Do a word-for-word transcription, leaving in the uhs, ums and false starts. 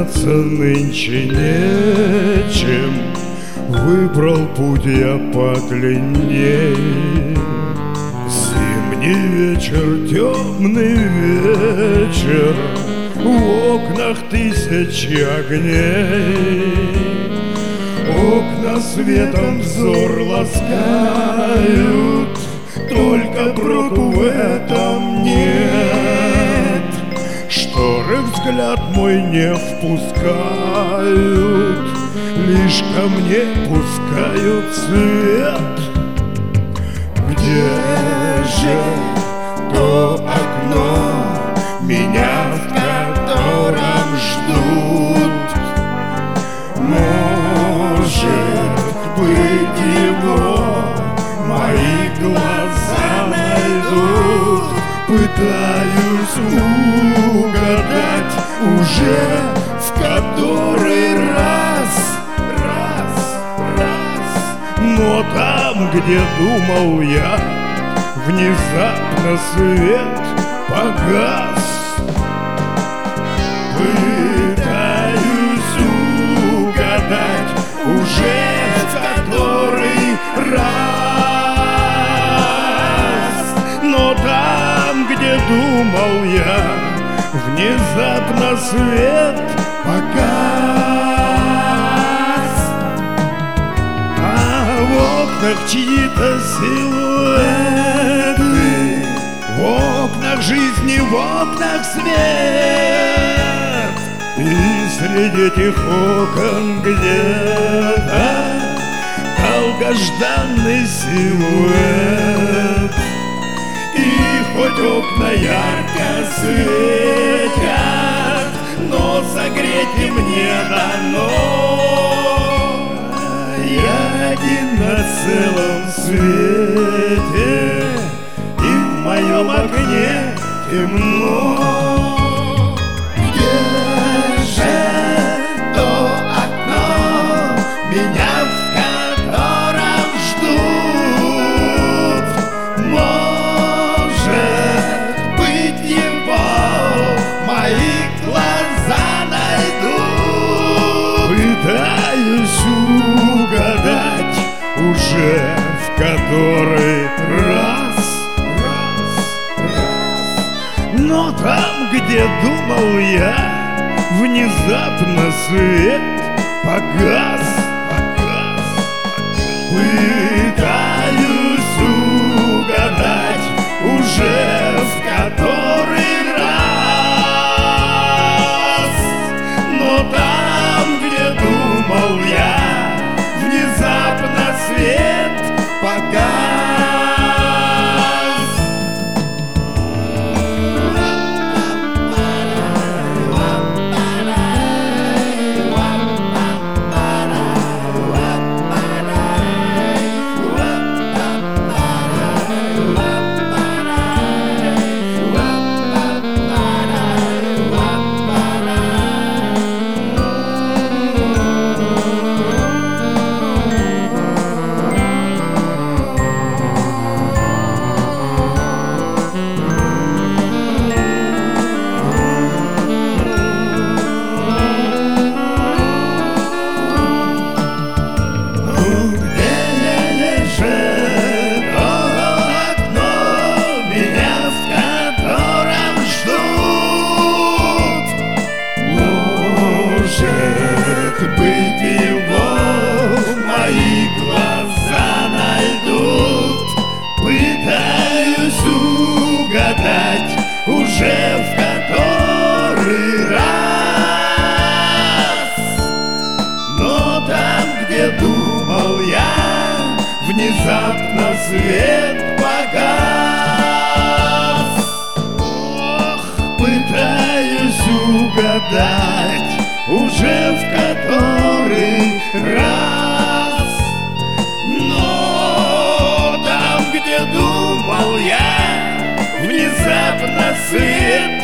заняться нынче нечем, выбрал путь я подлинней. Зимний вечер, темный вечер, в окнах тысячи огней. Окна светом взор ласкают, только проку в этом нет. Шторы взгляд мой не впускают, лишь ко мне пускают свет. Где же то окно, меня в котором ждут? Может быть, его мои глаза найдут. Пытаюсь угадать уже в который раз, раз, раз. Но там, где думал я, внезапно свет погас. Пытаюсь угадать уже в который раз. Но там, где думал я, внезапно свет погас. А в окнах чьи-то силуэты, в окнах жизни, в окнах свет. И среди этих окон где-то долгожданный силуэт. И хоть окна ярко светят, но согреть им не дано. Я один на целом свете, и в моем окне темно. Где же то окно, меня в котором ждут? Может быть, его мои глаза найдут. Пытаюсь угадать уже в который раз, раз, раз. Но там, где думал я, внезапно свет погас, погас. Пытаюсь угадать уже в который раз. Но там, где думал я, внезапно свет погас. Быть его мои глаза найдут. Пытаюсь угадать уже в который раз. Но там, где думал я, внезапно свет погас. Ох, пытаюсь угадать уже в который раз. Но там, где думал я, внезапно свет